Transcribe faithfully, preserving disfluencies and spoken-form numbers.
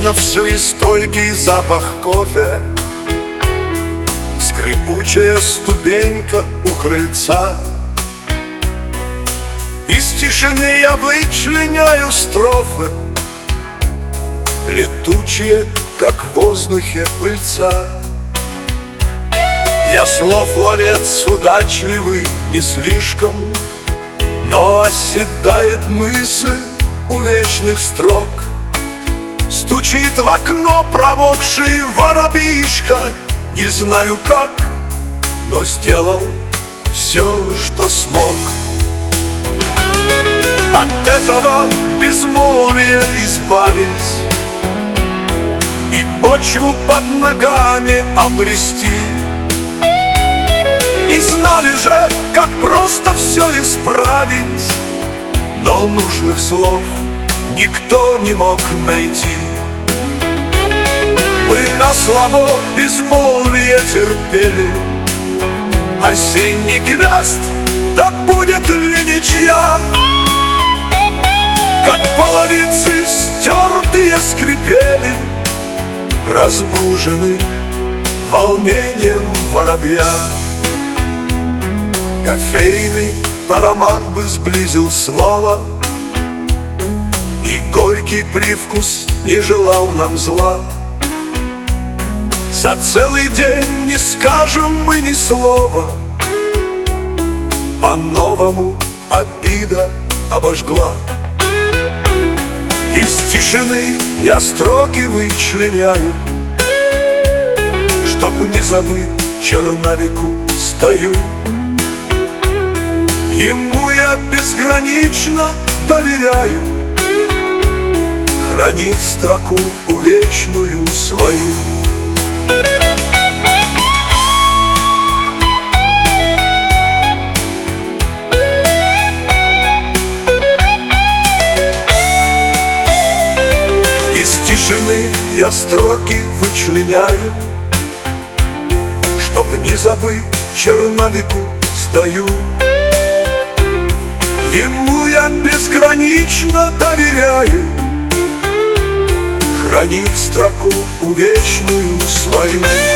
Вечно все и стойкий запах кофе, скрипучая ступенька у крыльца. Из тишины я вычленяю строфы, летучие, как в воздухе пыльца. Я слов ловец удачливый не слишком, но оседает мысль у вечных строк. Стучит в окно промокший воробьишка, не знаю как, но сделал все, что смог. От этого безмолвия избавись и почву под ногами обрести. И знали же, как просто все исправить, но нужных слов никто не мог найти. Мы на слабо безмолвие терпели, осенний гнезд, так будет ли ничья? Как половицы стертые скрипели, разбужены волнением воробья. Кофейный аромат бы сблизил слово, и горький привкус не желал нам зла. За целый день не скажем мы ни слова, по-новому обида обожгла. Из тишины я строки вычленяю, чтоб не забыть, черновику стою. Ему я безгранично доверяю, хранить строку увечную свою. Из тишины я строки вычленяю, чтоб не забыть, черновику стою. Ему я безгранично доверяю, хранить строку увечную свою.